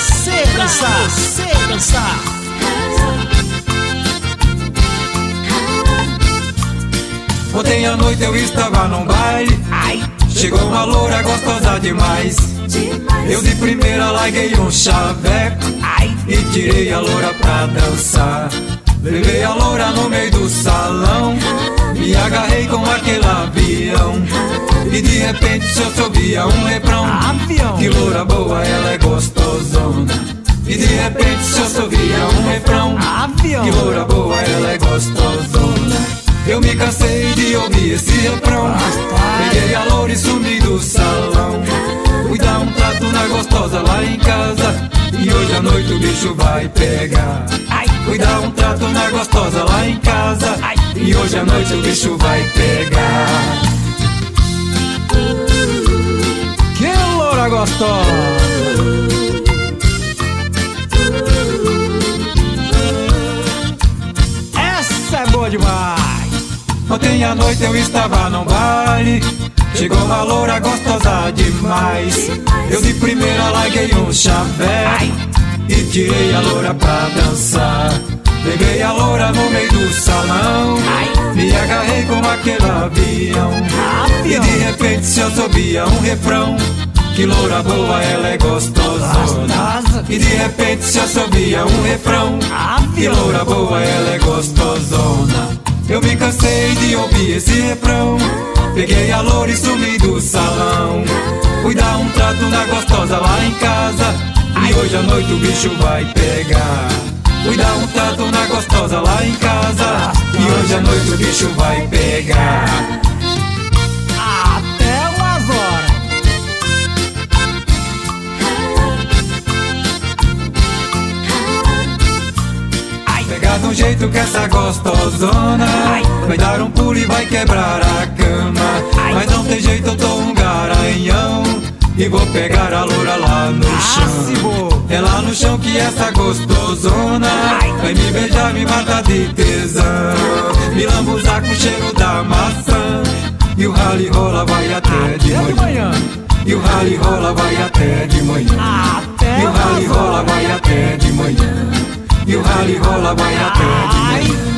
você dançar. Ontem à noite eu estava num baile, chegou uma loura gostosa demais. Eu de primeira larguei um chaveco e tirei a loura pra dançar. Levei a loura no meio do salão, me agarrei com aquele avião. E de repente só ouvia um refrão: que loura boa, ela é gostosona. E de repente só ouvia um refrão: que loura boa, ela é gostosona. Eu me cansei de ouvir esse refrão, peguei a loura e sumi do salão. Fui dar um trato na gostosa lá em casa, e hoje à noite o bicho vai pegar. Fui dar um trato na gostosa lá em casa, e hoje à noite o bicho vai pegar. Que loura gostosa! Essa é boa demais! Ontem à noite eu estava num baile, chegou uma loura gostosa demais. Eu de primeira larguei um chaveco e tirei a loura pra dançar. Peguei a loura no meio do salão, me agarrei com aquele avião. E de repente só ouvia um refrão: que loura boa, ela é gostosona. E de repente só ouvia um refrão: que loura boa, ela é gostosona. Eu me cansei de ouvir esse refrão, peguei a loura e sumi do salão. Fui dar um trato na gostosa lá em casa, e hoje à noite o bicho vai pegar. Fui dar um trato na gostosa lá em casa, e hoje à noite o bicho vai pegar. Até umas horas. Pegar de um jeito que essa gostosona vai dar um pulo e vai quebrar a cama. Mas não tem jeito, eu tô um garanhão e vou pegar a loura lá no chão. É lá no chão que essa gostosona vai me beijar, me matar de tesão, me lambuzar com o cheiro da maçã. E o rally rola vai até de manhã. E o rally rola vai até de manhã. E o rally rola vai até de manhã. E o rally rola vai até de manhã.